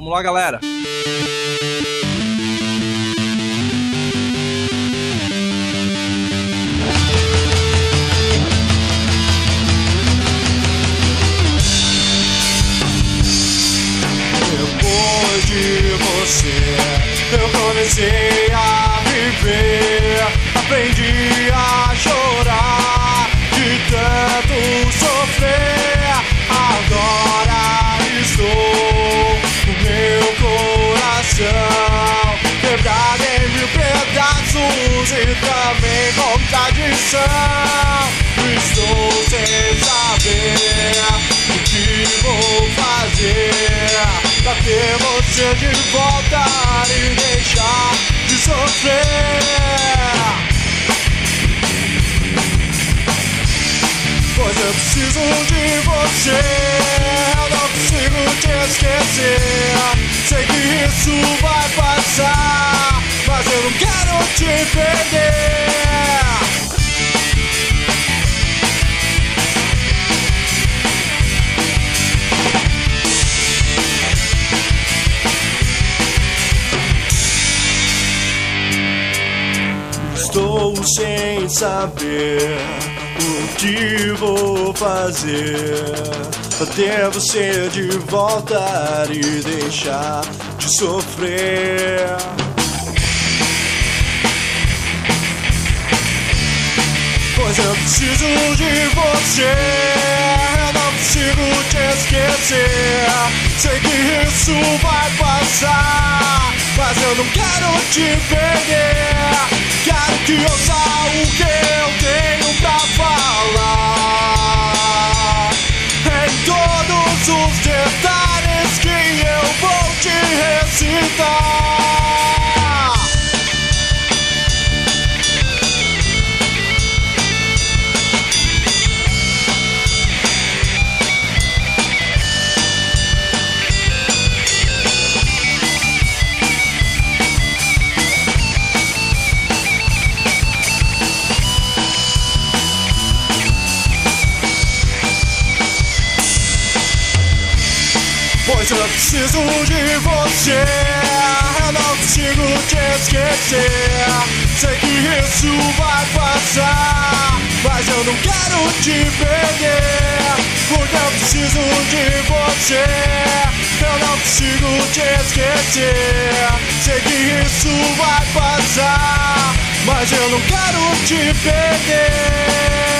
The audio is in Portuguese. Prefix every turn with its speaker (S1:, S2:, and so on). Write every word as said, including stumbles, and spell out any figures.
S1: Vamos lá, galera.
S2: Depois de você, eu comecei a viver. Aprendi a chorar de tanto sofrer. Agora estou com meu coração quebrado em mil pedaços e também contradição. Estou sem saber o que vou fazer pra ter você de volta e deixar de sofrer. Pois eu preciso de você, eu não consigo te esquecer. Sei que isso vai passar, mas eu não quero te perder. Estou sem saber o que vou fazer pra ter você de volta e deixar de sofrer. Pois eu preciso de você, eu não consigo te esquecer. Sei que isso vai passar, mas eu não quero te perder. Quero que ouça o que eu tenho pra falar, em todos os detalhes que eu vou te recitar. Pois eu preciso de você, eu não consigo te esquecer. Sei que isso vai passar, mas eu não quero te perder. Porque eu preciso de você, eu não consigo te esquecer. Sei que isso vai passar, mas eu não quero te perder.